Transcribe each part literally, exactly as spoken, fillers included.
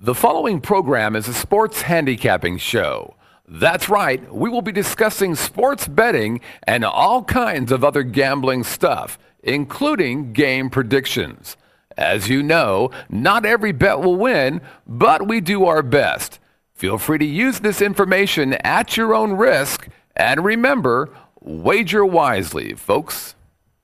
The following program is a sports handicapping show. That's right, we will be discussing sports betting and all kinds of other gambling stuff, including game predictions. As you know, not every bet will win, but we do our best. Feel free to use this information at your own risk, and remember, wager wisely, folks.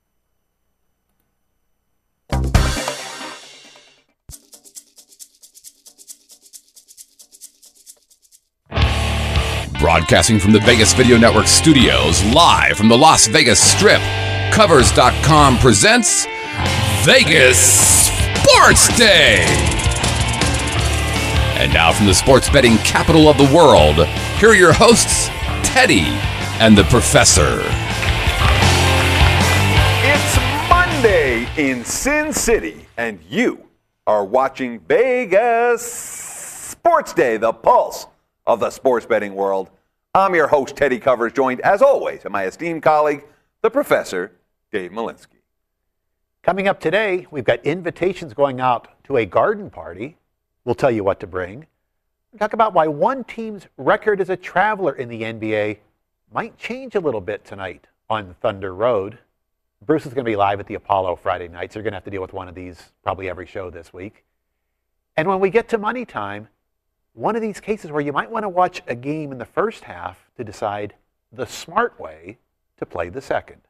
Broadcasting from the Vegas Video Network studios, live from the Las Vegas Strip, Covers dot com presents Vegas Sports Day. And now from the sports betting capital of the world, here are your hosts, Teddy and the Professor. It's Monday in Sin City, and you are watching Vegas Sports Day, the pulse of the sports betting world. I'm your host, Teddy Covers, joined as always by my esteemed colleague, the Professor, Dave Malinsky. Coming up today, we've got invitations going out to a garden party. We'll tell you what to bring. We'll talk about why one team's record as a traveler in the N B A might change a little bit tonight on Thunder Road. Bruce is going to be live at the Apollo Friday night, so you're going to have to deal with one of these probably every show this week. And when we get to money time, one of these cases where you might want to watch a game in the first half to decide the smart way to play the second.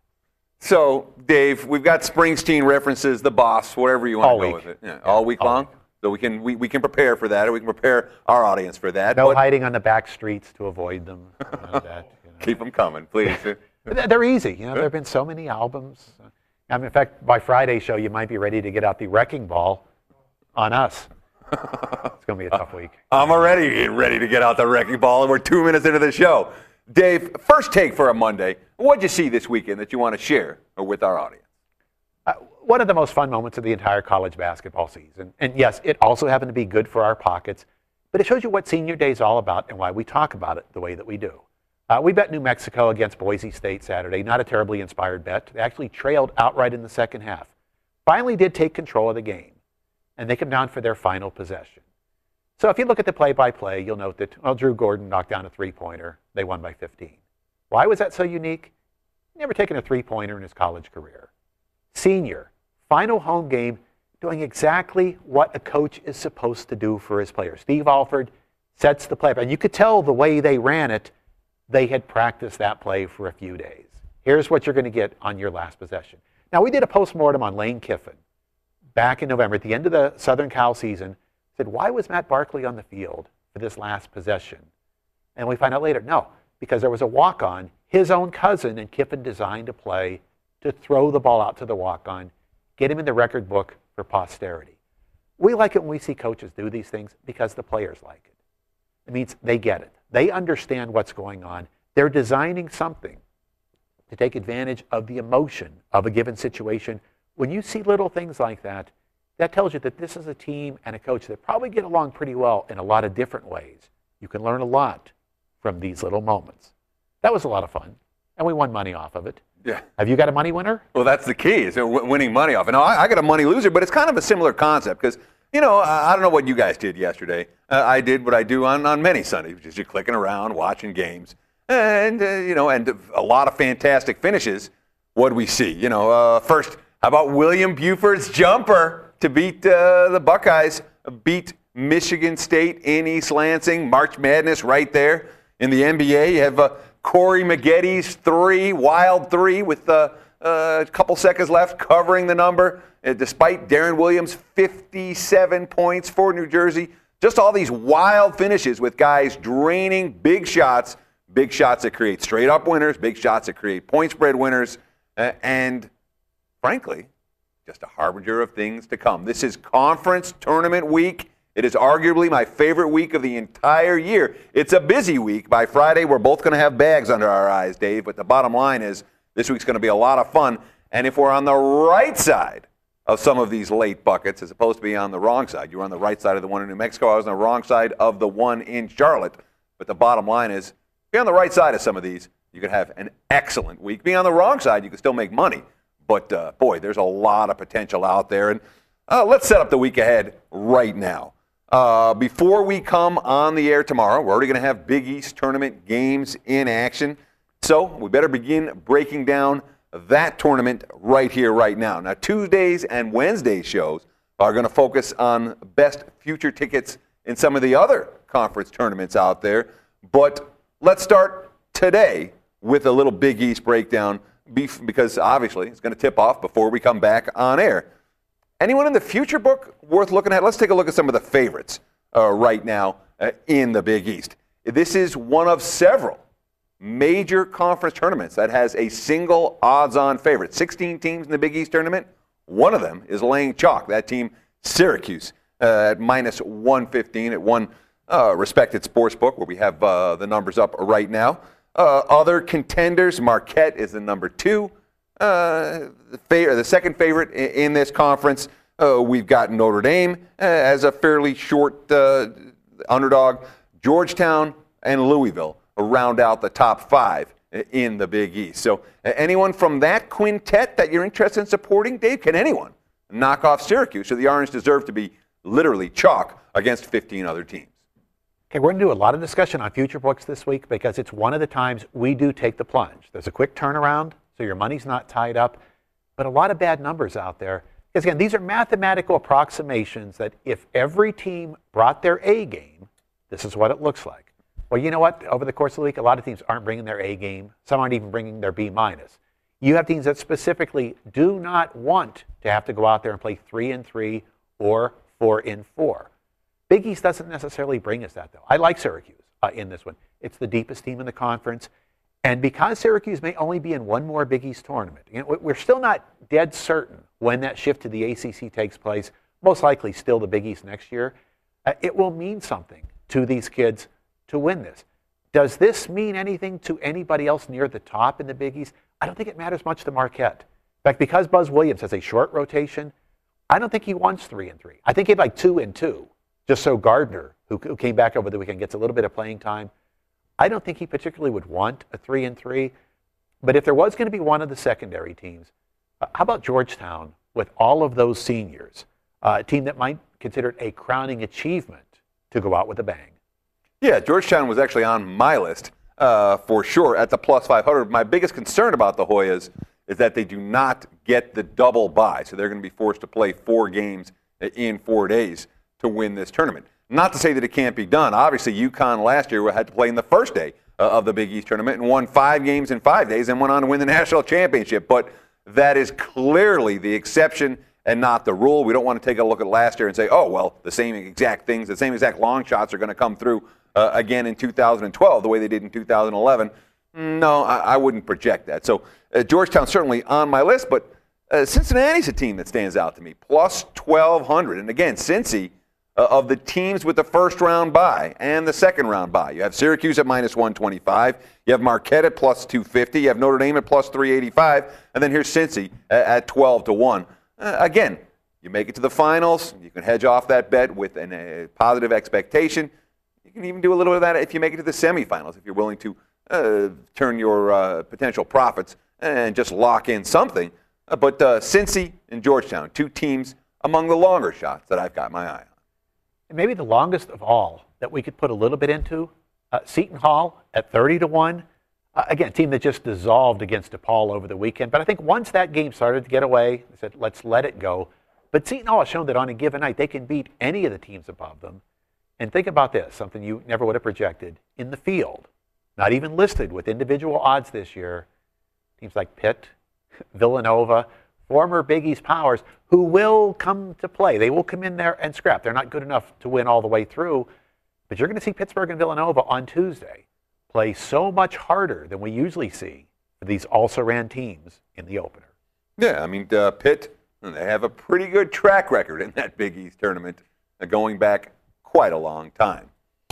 So, Dave, we've got Springsteen references, the boss, whatever you want all to go week. with it. Yeah, Yeah, all week all long? week. So we can we, we can prepare for that, or we can prepare our audience for that. No but hiding on the back streets to avoid them. None of that, you know. Keep them coming, please. They're easy. You know, there have been so many albums. I mean, in fact, by Friday's show, you might be ready to get out the wrecking ball on us. It's going to be a tough week. I'm already ready to get out the wrecking ball, and we're two minutes into the show. Dave, first take for a Monday. What'd you see this weekend that you want to share with our audience? Uh, one of the most fun moments of the entire college basketball season. And yes, it also happened to be good for our pockets, but it shows you what senior day is all about and why we talk about it the way that we do. Uh, we bet New Mexico against Boise State Saturday. Not a terribly inspired bet. They actually trailed outright in the second half. Finally did take control of the game, and they come down for their final possession. So if you look at the play-by-play, you'll note that, well, Drew Gordon knocked down a three-pointer. They won by fifteen. Why was that so unique? Never taken a three-pointer in his college career. Senior, final home game, doing exactly what a coach is supposed to do for his players. Steve Alford sets the play. And you could tell the way they ran it, they had practiced that play for a few days. Here's what you're going to get on your last possession. Now, we did a postmortem on Lane Kiffin back in November at the end of the Southern Cal season. Said, why was Matt Barkley on the field for this last possession? And we find out later, no, because there was a walk-on, his own cousin, and Kiffin designed a play to throw the ball out to the walk-on, get him in the record book for posterity. We like it when we see coaches do these things because the players like it. It means they get it. They understand what's going on. They're designing something to take advantage of the emotion of a given situation. When you see little things like that, that tells you that this is a team and a coach that probably get along pretty well in a lot of different ways. You can learn a lot from these little moments. That was a lot of fun, and we won money off of it. Yeah. Have you got a money winner? Well, that's the key, is w- winning money off. And I, I got a money loser, but it's kind of a similar concept because, you know, I, I don't know what you guys did yesterday. Uh, I did what I do on, on many Sundays, which is you're clicking around, watching games, and, uh, you know, and a lot of fantastic finishes. What do we see? You know, uh, first, how about William Buford's jumper to beat uh, the Buckeyes, beat Michigan State in East Lansing, March Madness right there. In the N B A, you have uh, Corey Maggetti's three, wild three with uh, uh, a couple seconds left, covering the number, uh, despite Darren Williams' fifty-seven points for New Jersey. Just all these wild finishes with guys draining big shots, big shots that create straight-up winners, big shots that create point spread winners, uh, and frankly, just a harbinger of things to come. This is conference tournament week. It is arguably my favorite week of the entire year. It's a busy week. By Friday, we're both going to have bags under our eyes, Dave, but the bottom line is this week's going to be a lot of fun. And if we're on the right side of some of these late buckets, as opposed to being on the wrong side, you were on the right side of the one in New Mexico, I was on the wrong side of the one in Charlotte. But the bottom line is, be on the right side of some of these, you could have an excellent week. Being on the wrong side, you can still make money. But, uh, boy, there's a lot of potential out there. And uh, let's set up the week ahead right now. Uh, before we come on the air tomorrow, we're already going to have Big East tournament games in action. So we better begin breaking down that tournament right here, right now. Now, Tuesdays and Wednesday shows are going to focus on best future tickets in some of the other conference tournaments out there. But let's start today with a little Big East breakdown because obviously it's going to tip off before we come back on air. Anyone in the future book worth looking at? Let's take a look at some of the favorites uh, right now uh, in the Big East. This is one of several major conference tournaments that has a single odds-on favorite. sixteen teams in the Big East tournament. One of them is laying chalk. That team, Syracuse, uh, at minus one fifteen at one uh, respected sports book where we have uh, the numbers up right now. Uh, other contenders, Marquette is the number two. Uh, the, fa- the second favorite in, in this conference, uh, we've got Notre Dame uh, as a fairly short uh, underdog. Georgetown and Louisville round out the top five in the Big East. So uh, anyone from that quintet that you're interested in supporting, Dave, can anyone knock off Syracuse? So the Orange deserve to be literally chalk against fifteen other teams. Okay, we're going to do a lot of discussion on future books this week because it's one of the times we do take the plunge. There's a quick turnaround, so your money's not tied up, but a lot of bad numbers out there. Because again, these are mathematical approximations that if every team brought their A game, this is what it looks like. Well, you know what? Over the course of the week, a lot of teams aren't bringing their A game. Some aren't even bringing their B minus. You have teams that specifically do not want to have to go out there and play three and three or four and four. Big East doesn't necessarily bring us that, though. I like Syracuse uh, in this one. It's the deepest team in the conference. And because Syracuse may only be in one more Big East tournament, you know, we're still not dead certain when that shift to the A C C takes place, most likely still the Big East next year. Uh, it will mean something to these kids to win this. Does this mean anything to anybody else near the top in the Big East? I don't think it matters much to Marquette. In fact, because Buzz Williams has a short rotation, I don't think he wants three and three. I think he'd like two and two, just so Gardner, who, who came back over the weekend, gets a little bit of playing time. I don't think he particularly would want a three and three, but if there was going to be one of the secondary teams, uh, how about Georgetown with all of those seniors, uh, a team that might consider it a crowning achievement to go out with a bang? Yeah, Georgetown was actually on my list uh, for sure at the plus five hundred. My biggest concern about the Hoyas is that they do not get the double bye, so they're going to be forced to play four games in four days to win this tournament. Not to say that it can't be done. Obviously, UConn last year had to play in the first day uh, of the Big East tournament and won five games in five days and went on to win the national championship. But that is clearly the exception and not the rule. We don't want to take a look at last year and say, oh, well, the same exact things, the same exact long shots are going to come through uh, again in two thousand twelve the way they did in two thousand eleven. No, I, I wouldn't project that. So uh, Georgetown's certainly on my list, but uh, Cincinnati's a team that stands out to me, plus twelve hundred. And again, Cincy, Uh, of the teams with the first round bye and the second round bye. You have Syracuse at minus one twenty-five. You have Marquette at plus two fifty. You have Notre Dame at plus three eighty-five. And then here's Cincy at, at twelve to one. Uh, again, you make it to the finals. You can hedge off that bet with a uh, positive expectation. You can even do a little bit of that if you make it to the semifinals, if you're willing to uh, turn your uh, potential profits and just lock in something. Uh, but uh, Cincy and Georgetown, two teams among the longer shots that I've got my eye on. And maybe the longest of all that we could put a little bit into, uh, Seton Hall at thirty to one. Uh, again, a team that just dissolved against DePaul over the weekend. But I think once that game started to get away, they said, let's let it go. But Seton Hall has shown that on a given night, they can beat any of the teams above them. And think about this, something you never would have projected. In the field, not even listed with individual odds this year, teams like Pitt, Villanova, former Big East powers who will come to play. They will come in there and scrap. They're not good enough to win all the way through, but you're going to see Pittsburgh and Villanova on Tuesday play so much harder than we usually see for these also-ran teams in the opener. Yeah, I mean, uh, Pitt, they have a pretty good track record in that Big East tournament, uh, going back quite a long time.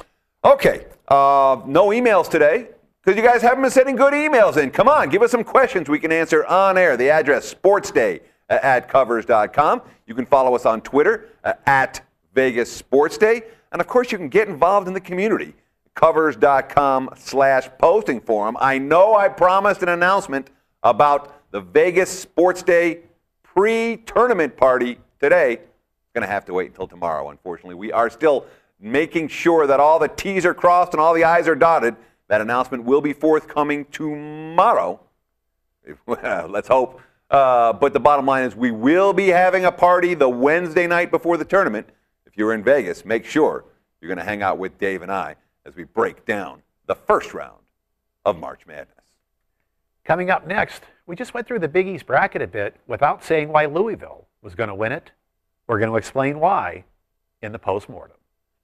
Okay, uh, no emails today, because you guys haven't been sending good emails in. Come on, give us some questions we can answer on air. The address, sportsday at covers dot com. You can follow us on Twitter uh, at Vegas Sportsday. And, of course, you can get involved in the community, covers dot com slash posting forum. I know I promised an announcement about the Vegas Sports Day pre-tournament party today. It's going to have to wait until tomorrow, unfortunately. We are still making sure that all the T's are crossed and all the I's are dotted. That announcement will be forthcoming tomorrow. Let's hope. Uh, but the bottom line is we will be having a party the Wednesday night before the tournament. If you're in Vegas, make sure you're going to hang out with Dave and I as we break down the first round of March Madness. Coming up next, we just went through the Big East bracket a bit without saying why Louisville was going to win it. We're going to explain why in the postmortem.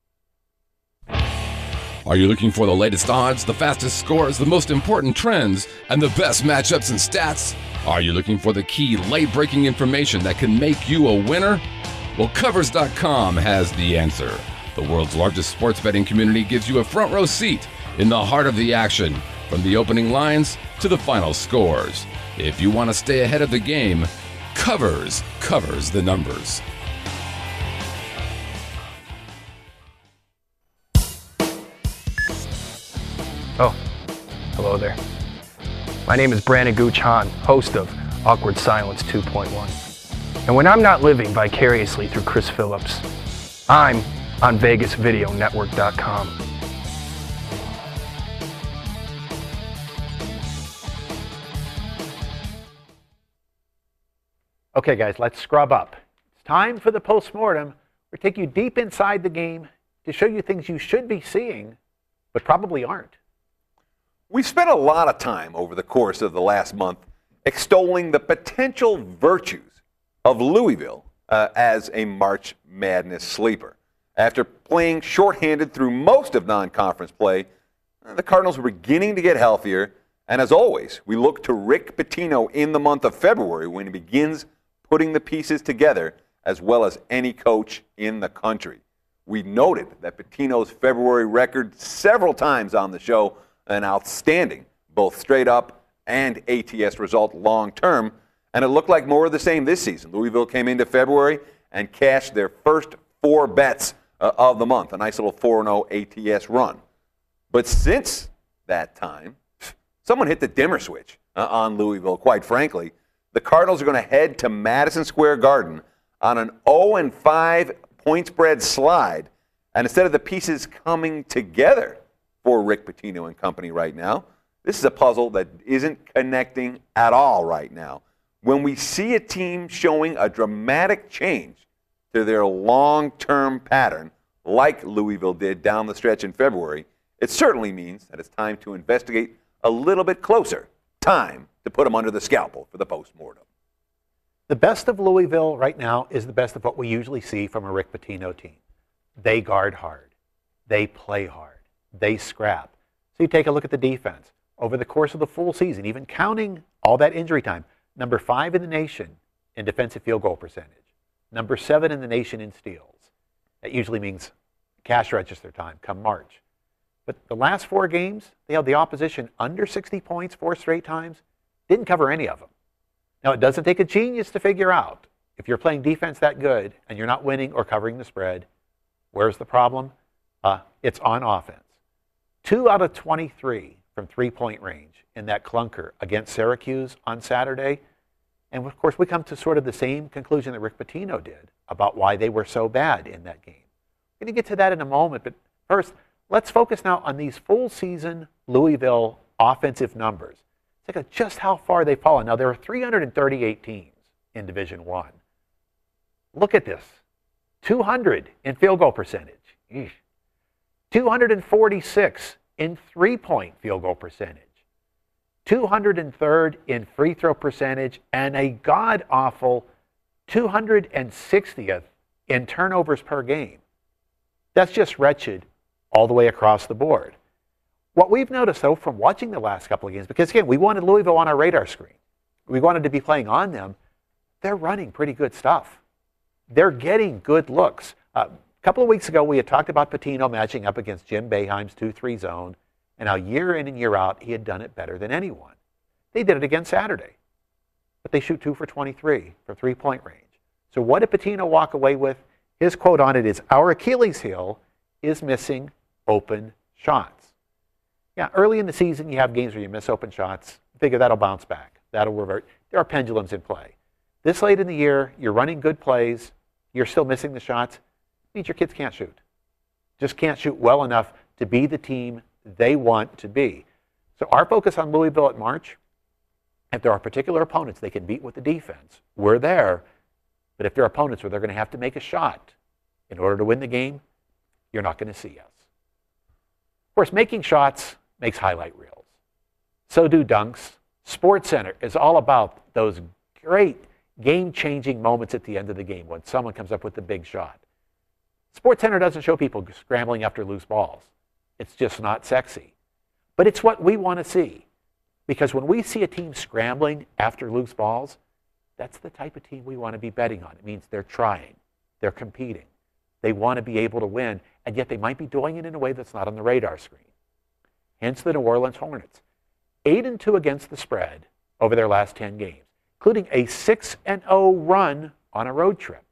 Are you looking for the latest odds, the fastest scores, the most important trends, and the best matchups and stats? Are you looking for the key late-breaking information that can make you a winner? Well, Covers dot com has the answer. The world's largest sports betting community gives you a front row seat in the heart of the action, from the opening lines to the final scores. If you want to stay ahead of the game, Covers covers the numbers. Oh, hello there. My name is Brandon Gooch Hahn, host of Awkward Silence two point one. And when I'm not living vicariously through Chris Phillips, I'm on Vegas Video Network dot com. Okay, guys, let's scrub up. It's time for the postmortem. We'll take you deep inside the game to show you things you should be seeing, but probably aren't. We've spent a lot of time over the course of the last month extolling the potential virtues of Louisville uh, as a March Madness sleeper. After playing shorthanded through most of non-conference play, uh, the Cardinals were beginning to get healthier, and as always, we look to Rick Pitino in the month of February when he begins putting the pieces together as well as any coach in the country. We noted that Pitino's February record several times on the show, an outstanding, both straight up and A T S result long term, and it looked like more of the same this season. Louisville came into February and cashed their first four bets uh, of the month, a nice little four and oh A T S run. But since that time, someone hit the dimmer switch uh, on Louisville, quite frankly. The Cardinals are going to head to Madison Square Garden on an oh and five point spread slide, and instead of the pieces coming together for Rick Pitino and company right now, this is a puzzle that isn't connecting at all right now. When we see a team showing a dramatic change to their long-term pattern, like Louisville did down the stretch in February, it certainly means that it's time to investigate a little bit closer. Time to put them under the scalpel for the postmortem. The best of Louisville right now is the best of what we usually see from a Rick Pitino team. They guard hard. They play hard. They scrap. So you take a look at the defense. Over the course of the full season, even counting all that injury time, number five in the nation in defensive field goal percentage, number seven in the nation in steals. That usually means cash register time come March. But the last four games, they held the opposition under sixty points four straight times, didn't cover any of them. Now, it doesn't take a genius to figure out if you're playing defense that good and you're not winning or covering the spread, where's the problem? Uh, it's on offense. Two out of twenty-three from three-point range in that clunker against Syracuse on Saturday. And, of course, we come to sort of the same conclusion that Rick Pitino did about why they were so bad in that game. We're going to get to that in a moment, but first, let's focus now on these full-season Louisville offensive numbers. Let's look at just how far they've fallen. Now, there are three hundred thirty-eight teams in Division One. Look at this. two hundred in field goal percentage. Eesh. two hundred forty-six in three-point field goal percentage. two hundred third in free throw percentage, and a god-awful two hundred sixtieth in turnovers per game. That's just wretched all the way across the board. What we've noticed, though, from watching the last couple of games, because, again, we wanted Louisville on our radar screen. We wanted to be playing on them. They're running pretty good stuff. They're getting good looks. Uh, a couple of weeks ago, we had talked about Pitino matching up against Jim Boeheim's two three zone, and how year in and year out, he had done it better than anyone. They did it again Saturday, but they shoot two for twenty-three from three-point range. So what did Pitino walk away with? His quote on it is, "Our Achilles heel is missing open shots." Yeah, early in the season, you have games where you miss open shots. Figure that'll bounce back. That'll revert. There are pendulums in play. This late in the year, you're running good plays. you're still missing the shots, it means your kids can't shoot. Just can't shoot well enough to be the team they want to be. So our focus on Louisville at March, if there are particular opponents they can beat with the defense, we're there. But if there are opponents where they're going to have to make a shot in order to win the game, you're not going to see us. Of course, making shots makes highlight reels. So do dunks. SportsCenter is all about those great game-changing moments at the end of the game when someone comes up with the big shot. SportsCenter doesn't show people scrambling after loose balls. It's just not sexy. But it's what we want to see. Because when we see a team scrambling after loose balls, that's the type of team we want to be betting on. It means they're trying, they're competing, they want to be able to win, and yet they might be doing it in a way that's not on the radar screen. Hence the New Orleans Hornets, eight and two against the spread over their last ten games, including a six and oh run on a road trip.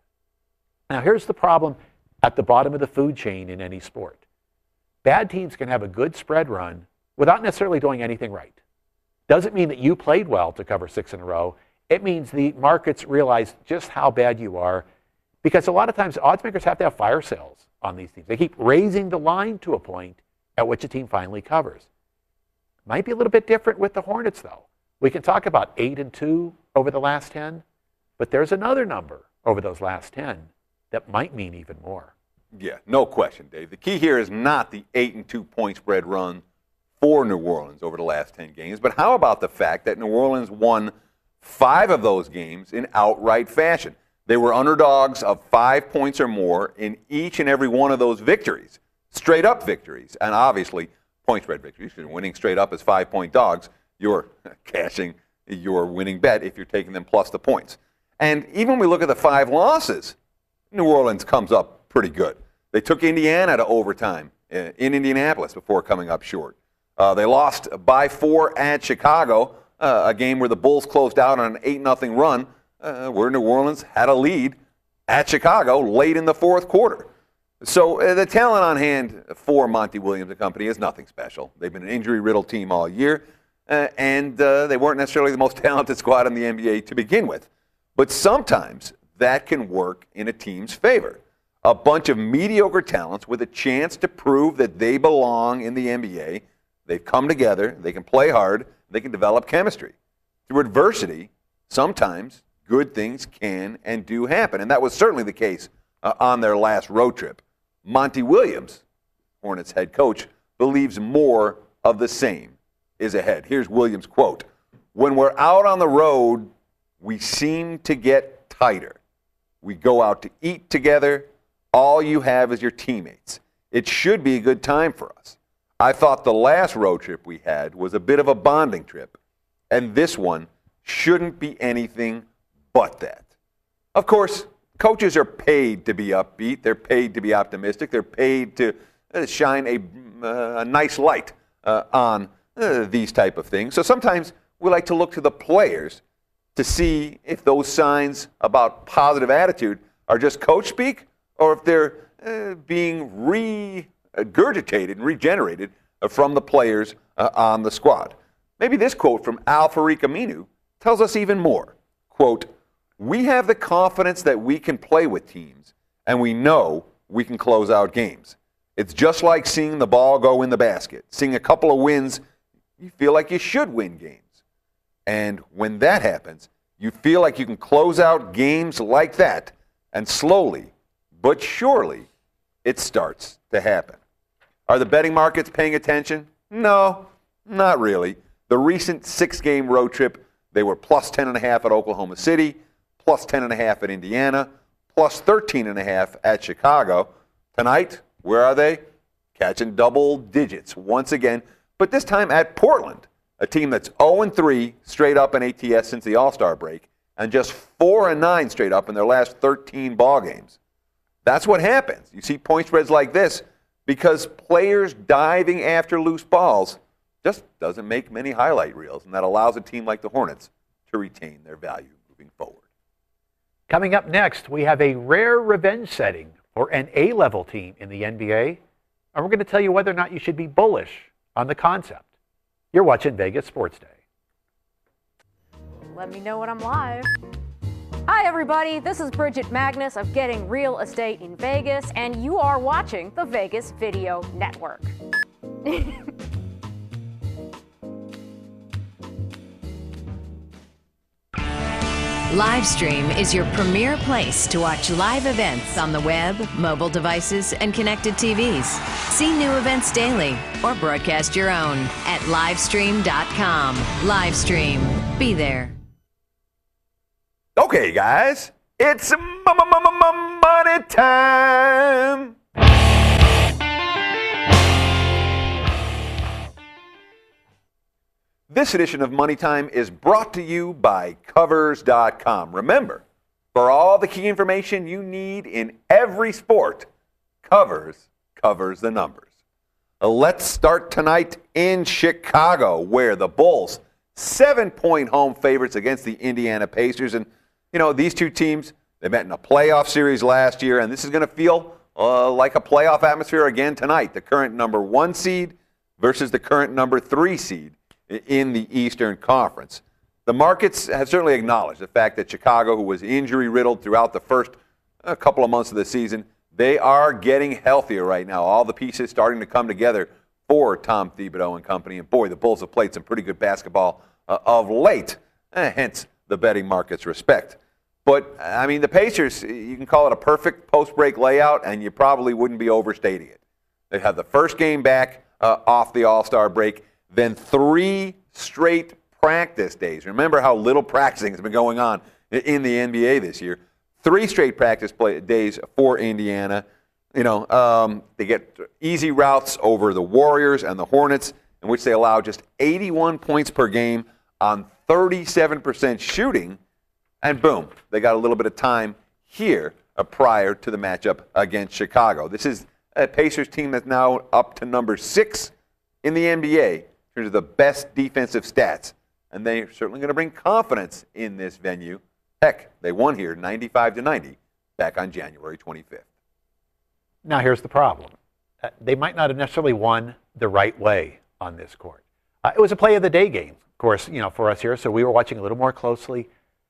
Now here's the problem at the bottom of the food chain in any sport. Bad teams can have a good spread run without necessarily doing anything right. Doesn't mean that you played well to cover six in a row. It means the markets realize just how bad you are, because a lot of times odds makers have to have fire sales on these teams. They keep raising the line to a point at which a team finally covers. Might be a little bit different with the Hornets, though. We can talk about eight and two over the last ten, but there's another number over those last ten that might mean even more. Yeah, no question, Dave. The key here is not the eight and two point spread run for New Orleans over the last ten games, but how about the fact that New Orleans won five of those games in outright fashion? They were underdogs of five points or more in each and every one of those victories, straight up victories, and obviously point spread victories. If you're winning straight up as five point dogs, you're cashing your winning bet if you're taking them plus the points. And even when we look at the five losses, New Orleans comes up pretty good. They took Indiana to overtime in Indianapolis before coming up short. Uh, they lost by four at Chicago, uh, a game where the Bulls closed out on an eight nothing run, uh, where New Orleans had a lead at Chicago late in the fourth quarter. So uh, the talent on hand for Monty Williams and company is nothing special. They've been an injury-riddled team all year, uh, and uh, they weren't necessarily the most talented squad in the N B A to begin with. But sometimes that can work in a team's favor. A bunch of mediocre talents with a chance to prove that they belong in the N B A. They've come together, they can play hard, they can develop chemistry. Through adversity, sometimes good things can and do happen, and that was certainly the case uh, on their last road trip. Monty Williams, Hornets head coach, believes more of the same is ahead. Here's Williams' quote: "When we're out on the road, we seem to get tighter. We go out to eat together. All you have is your teammates. It should be a good time for us. I thought the last road trip we had was a bit of a bonding trip, and this one shouldn't be anything but that." Of course, coaches are paid to be upbeat. They're paid to be optimistic. They're paid to uh, shine a, uh, a nice light uh, on uh, these type of things. So sometimes we like to look to the players to see if those signs about positive attitude are just coach speak or if they're uh, being regurgitated and regenerated uh, from the players uh, on the squad. Maybe this quote from Al-Farouq Aminu tells us even more. Quote, "We have the confidence that we can play with teams, and we know we can close out games. It's just like seeing the ball go in the basket. Seeing a couple of wins, you feel like you should win games. And when that happens, you feel like you can close out games like that, and slowly but surely it starts to happen." Are the betting markets paying attention? No, not really. The recent six-game road trip, they were plus ten and a half at Oklahoma City, plus ten and a half at Indiana, plus thirteen and a half at Chicago. Tonight, where are they? Catching double digits once again, but this time at Portland, a team that's oh and three straight up in A T S since the All-Star break, and just four and nine straight up in their last thirteen ball games. That's what happens. You see point spreads like this because players diving after loose balls just doesn't make many highlight reels, and that allows a team like the Hornets to retain their value moving forward. Coming up next, we have a rare revenge setting for an A-level team in the N B A, and we're going to tell you whether or not you should be bullish on the concept. You're watching Vegas Sports Day. Let me know when I'm live. Hi, everybody. This is Bridget Magnus of Getting Real Estate in Vegas, and you are watching the Vegas Video Network. Livestream is your premier place to watch live events on the web, mobile devices, and connected T Vs. See new events daily or broadcast your own at livestream dot com. Livestream. Be there. Okay, guys, it's money time. This edition of Money Time is brought to you by Covers dot com. Remember, for all the key information you need in every sport, Covers covers the numbers. Uh, let's start tonight in Chicago, where the Bulls, seven-point home favorites against the Indiana Pacers. And, you know, these two teams, they met in a playoff series last year, and this is going to feel uh, like a playoff atmosphere again tonight. The current number one seed versus the current number three seed in the Eastern Conference. The markets have certainly acknowledged the fact that Chicago, who was injury-riddled throughout the first uh, couple of months of the season, they are getting healthier right now. All the pieces starting to come together for Tom Thibodeau and company. And boy, the Bulls have played some pretty good basketball uh, of late, uh, hence the betting market's respect. But, I mean, the Pacers, you can call it a perfect post-break layout, and you probably wouldn't be overstating it. They have the first game back uh, off the All-Star break, then three straight practice days. Remember how little practicing has been going on in the N B A this year. Three straight practice play days for Indiana. You know, um, they get easy routes over the Warriors and the Hornets, in which they allow just eighty-one points per game on thirty-seven percent shooting. And boom, they got a little bit of time here uh, prior to the matchup against Chicago. This is a Pacers team that's now up to number six in the N B A. In terms of the best defensive stats, and they're certainly going to bring confidence in this venue. Heck, they won here ninety-five to ninety back on January twenty-fifth. Now here's the problem. Uh, they might not have necessarily won the right way on this court. Uh, it was a play of the day game, of course, you know, for us here, so we were watching a little more closely.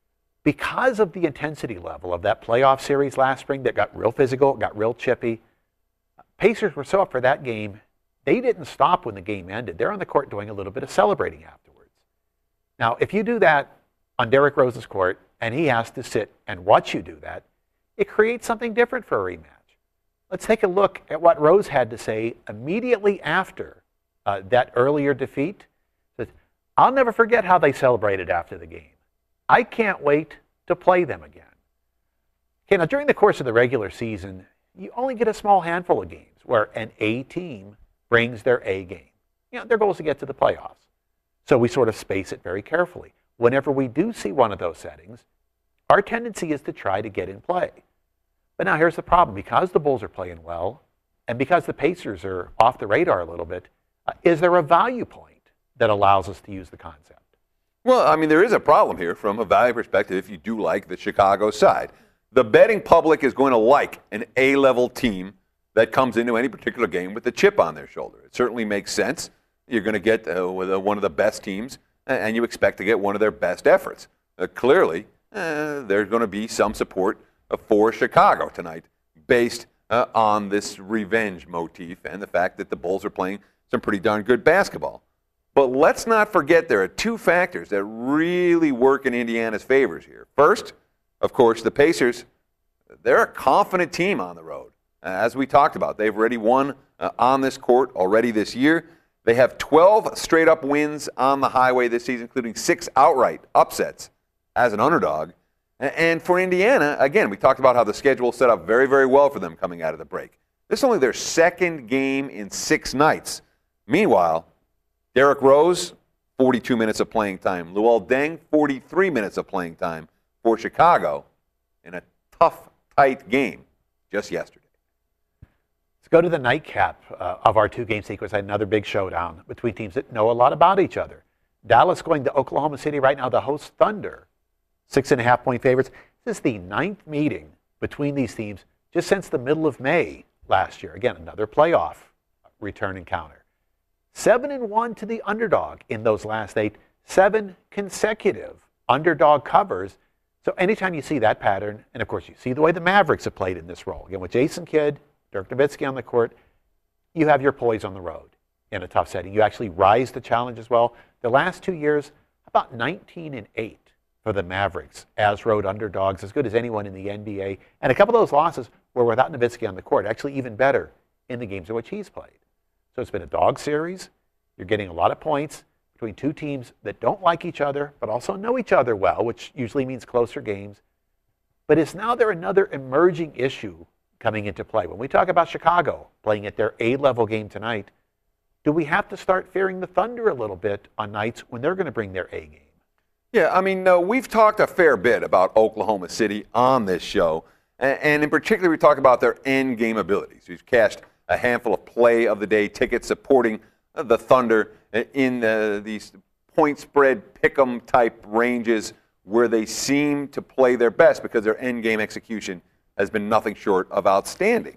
Because of the intensity level of that playoff series last spring that got real physical, got real chippy, Pacers were so up for that game. They didn't stop when the game ended. They're on the court doing a little bit of celebrating afterwards. Now, if you do that on Derrick Rose's court, and he has to sit and watch you do that, it creates something different for a rematch. Let's take a look at what Rose had to say immediately after uh, that earlier defeat. He says, I'll never forget how they celebrated after the game. I can't wait to play them again. Okay, now during the course of the regular season, you only get a small handful of games where an A team brings their A game. You know, their goal is to get to the playoffs. So we sort of space it very carefully. Whenever we do see one of those settings, our tendency is to try to get in play. But now here's the problem. Because the Bulls are playing well, and because the Pacers are off the radar a little bit, uh, is there a value point that allows us to use the concept? Well, I mean, there is a problem here from a value perspective if you do like the Chicago side. The betting public is going to like an A-level team that comes into any particular game with a chip on their shoulder. It certainly makes sense. You're going to get uh, with uh, one of the best teams, and you expect to get one of their best efforts. Uh, clearly, uh, there's going to be some support uh, for Chicago tonight based uh, on this revenge motif and the fact that the Bulls are playing some pretty darn good basketball. But let's not forget there are two factors that really work in Indiana's favors here. First, of course, the Pacers, they're a confident team on the road. As we talked about, they've already won uh, on this court already this year. They have twelve straight-up wins on the highway this season, including six outright upsets as an underdog. And for Indiana, again, we talked about how the schedule set up very, very well for them coming out of the break. This is only their second game in six nights. Meanwhile, Derrick Rose, forty-two minutes of playing time. Luol Deng, forty-three minutes of playing time for Chicago in a tough, tight game just yesterday. Go to the nightcap uh, of our two-game sequence. I had another big showdown between teams that know a lot about each other. Dallas going to Oklahoma City right now, the host Thunder. Six and a half point favorites. This is the ninth meeting between these teams just since the middle of May last year. Again, another playoff return encounter. Seven and one to the underdog in those last eight. Seven consecutive underdog covers. So anytime you see that pattern, and of course you see the way the Mavericks have played in this role, again with Jason Kidd, Dirk Nowitzki on the court, you have your poise on the road in a tough setting. You actually rise the challenge as well. The last two years, about nineteen and eight for the Mavericks as road underdogs, as good as anyone in the N B A. And a couple of those losses were without Nowitzki on the court, actually even better in the games in which he's played. So it's been a dog series. You're getting a lot of points between two teams that don't like each other, but also know each other well, which usually means closer games. But is now there another emerging issue coming into play? When we talk about Chicago playing at their A-level game tonight, do we have to start fearing the Thunder a little bit on nights when they're going to bring their A game? Yeah, I mean, uh, we've talked a fair bit about Oklahoma City on this show, and, and in particular, we talked about their end game abilities. We've cashed a handful of play of the day tickets supporting uh, the Thunder in uh, these point spread pick'em type ranges where they seem to play their best because their end game execution has been nothing short of outstanding.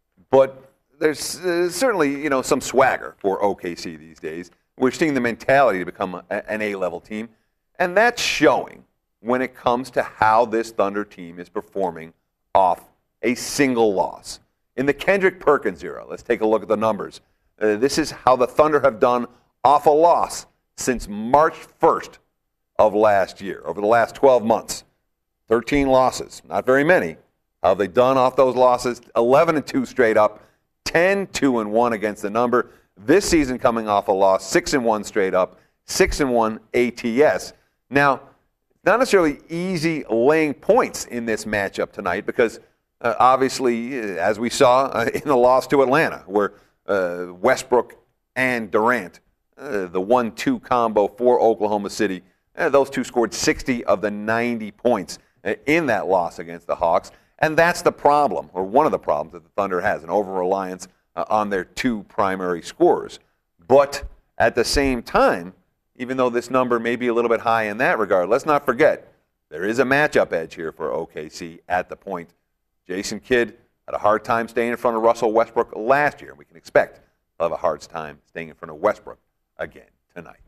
But there's uh, certainly, you know, some swagger for O K C these days. We're seeing the mentality to become a, an A-level team, and that's showing when it comes to how this Thunder team is performing off a single loss. In the Kendrick Perkins era, let's take a look at the numbers. Uh, this is how the Thunder have done off a loss since March first of last year, over the last twelve months. thirteen losses, not very many. How have they done off those losses? eleven and two straight up, ten two and one against the number. This season coming off a loss, six and one straight up, six and one A T S. Now, not necessarily easy laying points in this matchup tonight because uh, obviously, uh, as we saw uh, in the loss to Atlanta, where uh, Westbrook and Durant, uh, the one two combo for Oklahoma City, uh, those two scored sixty of the ninety points uh, in that loss against the Hawks. And that's the problem, or one of the problems that the Thunder has, an over-reliance uh, on their two primary scorers. But at the same time, even though this number may be a little bit high in that regard, let's not forget, there is a matchup edge here for O K C at the point. Jason Kidd had a hard time staying in front of Russell Westbrook last year. We can expect he'll have a hard time staying in front of Westbrook again tonight.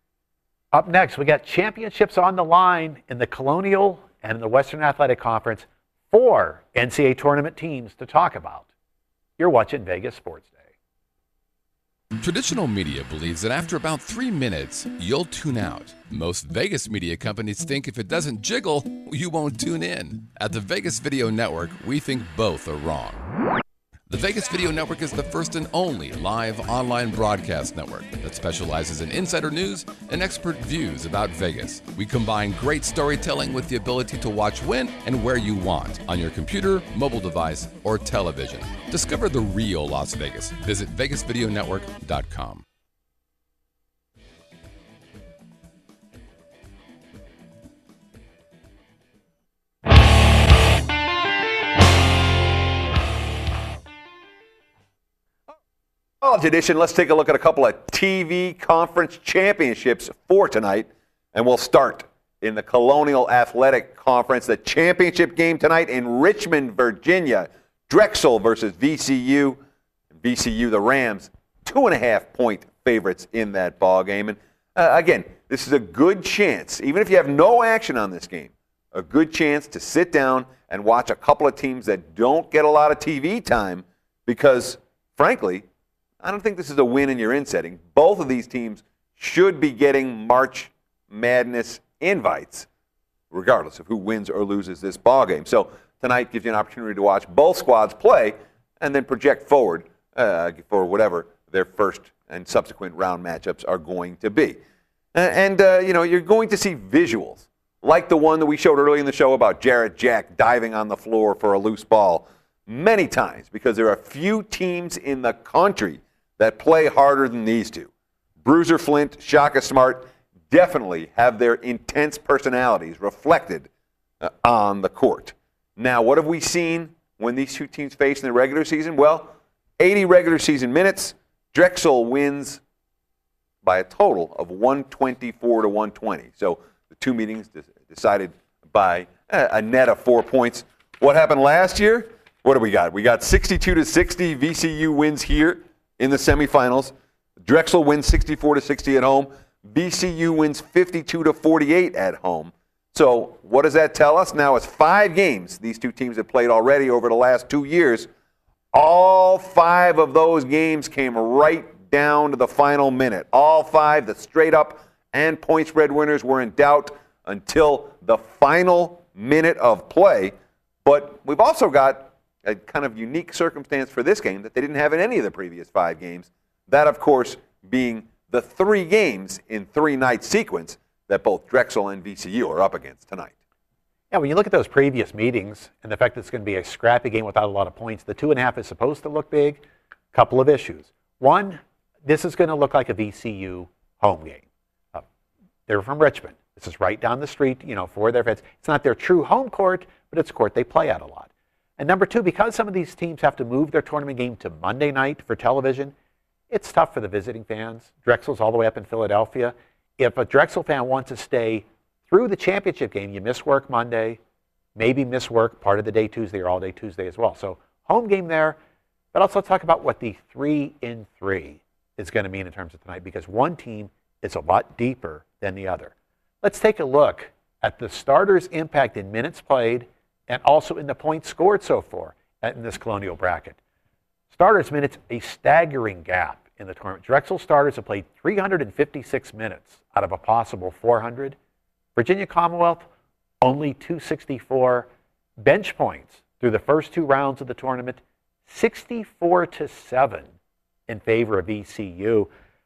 Up next, we got championships on the line in the Colonial and in the Western Athletic Conference. Four N C double A tournament teams to talk about. You're watching Vegas Sports Day. Traditional media believes that after about three minutes, you'll tune out. Most Vegas media companies think if it doesn't jiggle, you won't tune in. At the Vegas Video Network, we think both are wrong. The Vegas Video Network is the first and only live online broadcast network that specializes in insider news and expert views about Vegas. We combine great storytelling with the ability to watch when and where you want on your computer, mobile device, or television. Discover the real Las Vegas. Visit vegas video network dot com. College edition, let's take a look at a couple of T V conference championships for tonight. And we'll start in the Colonial Athletic Conference. The championship game tonight in Richmond, Virginia. Drexel versus V C U. V C U, the Rams, two and a half point favorites in that ball game. And uh, again, this is a good chance, even if you have no action on this game, a good chance to sit down and watch a couple of teams that don't get a lot of T V time because, frankly, I don't think this is a win in your in setting. Both of these teams should be getting March Madness invites, regardless of who wins or loses this ball game. So tonight gives you an opportunity to watch both squads play and then project forward uh, for whatever their first and subsequent round matchups are going to be. And, uh, you know, you're going to see visuals like the one that we showed early in the show about Jarrett Jack diving on the floor for a loose ball many times because there are few teams in the country that play harder than these two. Bruiser Flint, Shaka Smart definitely have their intense personalities reflected uh, on the court. Now, what have we seen when these two teams face in the regular season? Well, eighty regular season minutes. Drexel wins by a total of one twenty-four to one twenty. So the two meetings decided by a net of four points. What happened last year? What do we got? We got sixty-two to sixty. V C U wins here in the semifinals. Drexel wins sixty-four to sixty at home. V C U wins fifty-two to forty-eight at home. So what does that tell us? Now it's five games these two teams have played already over the last two years. All five of those games came right down to the final minute. All five, the straight up and point spread winners were in doubt until the final minute of play. But we've also got a kind of unique circumstance for this game that they didn't have in any of the previous five games. That, of course, being the three games in three-night sequence that both Drexel and V C U are up against tonight. Yeah, when you look at those previous meetings and the fact that it's going to be a scrappy game without a lot of points, the two and a half is supposed to look big. Couple of issues. One, this is going to look like a V C U home game. Uh, they're from Richmond. This is right down the street, you know, for their fans. It's not their true home court, but it's a court they play at a lot. And number two, because some of these teams have to move their tournament game to Monday night for television, it's tough for the visiting fans. Drexel's all the way up in Philadelphia. If a Drexel fan wants to stay through the championship game, you miss work Monday, maybe miss work part of the day Tuesday or all day Tuesday as well. So home game there, but also talk about what the three in three is going to mean in terms of tonight, because one team is a lot deeper than the other. Let's take a look at the starters' impact in minutes played and also in the points scored so far in this Colonial bracket. Starters' minutes, a staggering gap in the tournament. Drexel starters have played three hundred fifty-six minutes out of a possible four hundred. Virginia Commonwealth, only two sixty-four. Bench points through the first two rounds of the tournament, sixty-four to seven in favor of V C U.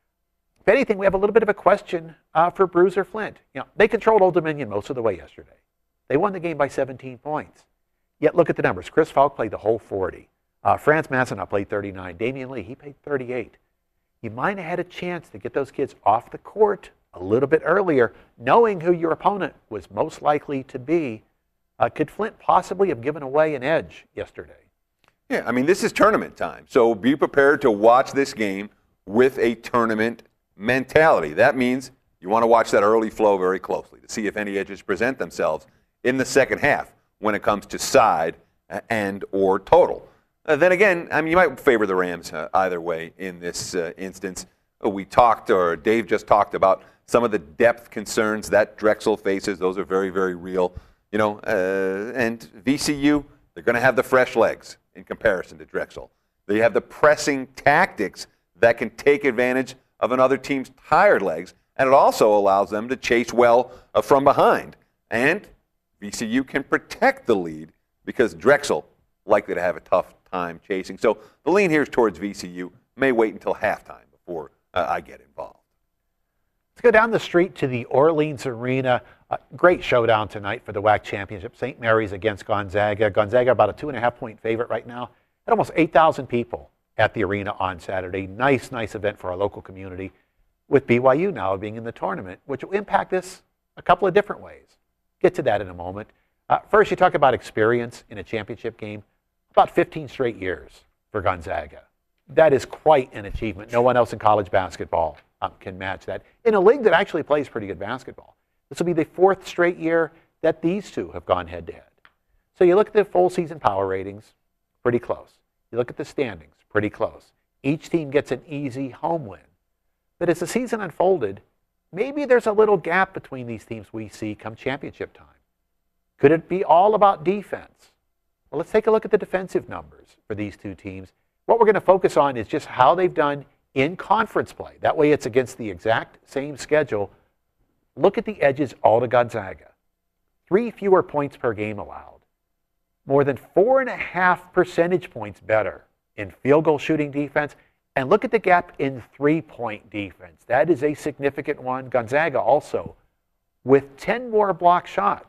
If anything, we have a little bit of a question uh, for Bruiser Flint. You know, they controlled Old Dominion most of the way yesterday. They won the game by seventeen points. Yet look at the numbers. Chris Falk played the whole forty. Uh, Franz Massenot played thirty-nine. Damian Lee, he played thirty-eight. You might have had a chance to get those kids off the court a little bit earlier, knowing who your opponent was most likely to be. Uh, could Flint possibly have given away an edge yesterday? Yeah, I mean, this is tournament time. So be prepared to watch this game with a tournament mentality. That means you want to watch that early flow very closely to see if any edges present themselves in the second half when it comes to side and or total. Uh, then again, I mean, you might favor the Rams uh, either way in this uh, instance. Uh, we talked, or Dave just talked about some of the depth concerns that Drexel faces. Those are very, very real. You know, uh, and V C U, they're going to have the fresh legs in comparison to Drexel. They have the pressing tactics that can take advantage of another team's tired legs, and it also allows them to chase well uh, from behind. And V C U can protect the lead because Drexel likely to have a tough time chasing. So the lean here is towards V C U. May wait until halftime before uh, I get involved. Let's go down the street to the Orleans Arena. Uh, great showdown tonight for the W A C Championship. Saint Mary's against Gonzaga. Gonzaga about a two and a half point favorite right now. Had almost eight thousand people at the arena on Saturday. Nice, nice event for our local community, with B Y U now being in the tournament, which will impact this a couple of different ways. Get to that in a moment. Uh, first, you talk about experience in a championship game. About fifteen straight years for Gonzaga. That is quite an achievement. No one else in college basketball um, can match that. In a league that actually plays pretty good basketball. This will be the fourth straight year that these two have gone head-to-head. So you look at the full season power ratings, pretty close. You look at the standings, pretty close. Each team gets an easy home win. But as the season unfolded, maybe there's a little gap between these teams we see come championship time. Could it be all about defense? Well, let's take a look at the defensive numbers for these two teams. What we're going to focus on is just how they've done in conference play. That way it's against the exact same schedule. Look at the edges all to Gonzaga. Three fewer points per game allowed. More than four and a half percentage points better in field goal shooting defense. And look at the gap in three-point defense. That is a significant one. Gonzaga also with ten more block shots.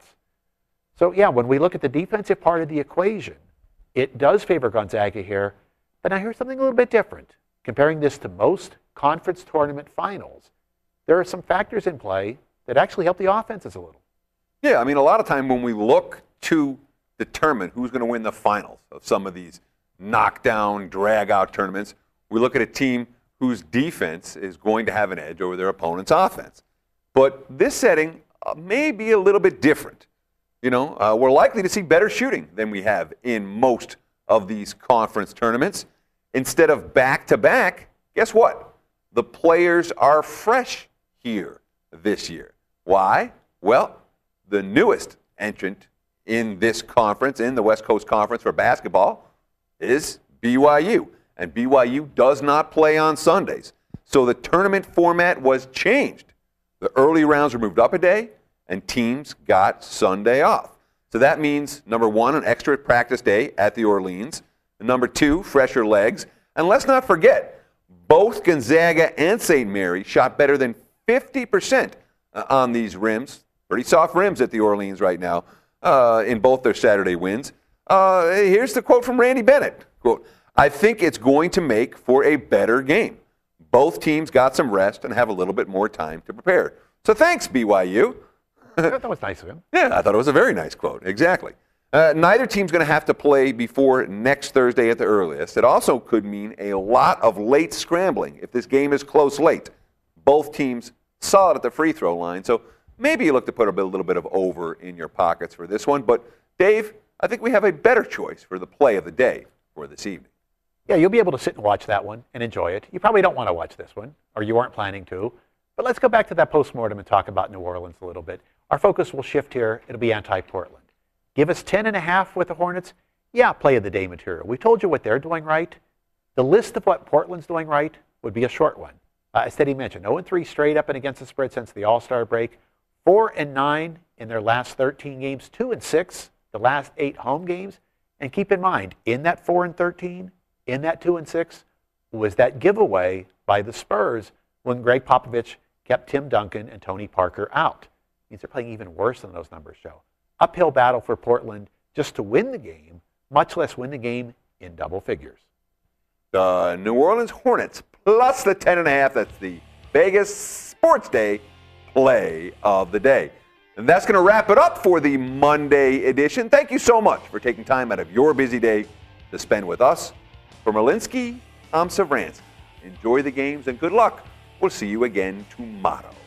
So, yeah, when we look at the defensive part of the equation, it does favor Gonzaga here. But now here's something a little bit different. Comparing this to most conference tournament finals, there are some factors in play that actually help the offenses a little. Yeah, I mean, a lot of time when we look to determine who's going to win the finals of some of these knockdown, drag-out tournaments, we look at a team whose defense is going to have an edge over their opponent's offense. But this setting uh, may be a little bit different. You know, uh, we're likely to see better shooting than we have in most of these conference tournaments. Instead of back-to-back, guess what? The players are fresh here this year. Why? Well, the newest entrant in this conference, in the West Coast Conference for basketball, is B Y U. And B Y U does not play on Sundays. So the tournament format was changed. The early rounds were moved up a day, and teams got Sunday off. So that means, number one, an extra practice day at the Orleans. Number two, fresher legs. And let's not forget, both Gonzaga and Saint Mary shot better than fifty percent on these rims. Pretty soft rims at the Orleans right now uh, in both their Saturday wins. Uh, here's the quote from Randy Bennett. Quote, I think it's going to make for a better game. Both teams got some rest and have a little bit more time to prepare. So thanks, B Y U. That was nice of him. Yeah, I thought it was a very nice quote. Exactly. Uh, neither team's going to have to play before next Thursday at the earliest. It also could mean a lot of late scrambling if this game is close late. Both teams solid at the free throw line, so maybe you look to put a, bit, a little bit of over in your pockets for this one. But, Dave, I think we have a better choice for the play of the day for this evening. Yeah, you'll be able to sit and watch that one and enjoy it. You probably don't want to watch this one, or you aren't planning to. But let's go back to that postmortem and talk about New Orleans a little bit. Our focus will shift here. It'll be anti-Portland. Give us ten and a half with the Hornets. Yeah, play of the day material. We told you what they're doing right. The list of what Portland's doing right would be a short one. Uh, as Teddy mentioned, oh and three straight up and against the spread since the All-Star break. four and nine in their last thirteen games. two and six the last eight home games. And keep in mind, in that four and thirteen, in that two and six, was that giveaway by the Spurs when Greg Popovich kept Tim Duncan and Tony Parker out. Means they're playing even worse than those numbers show. Uphill battle for Portland just to win the game, much less win the game in double figures. The New Orleans Hornets plus the ten and a half. That's the Vegas Sports Day play of the day. And that's going to wrap it up for the Monday edition. Thank you so much for taking time out of your busy day to spend with us. For Malinsky, I'm Savransky. Enjoy the games and good luck. We'll see you again tomorrow.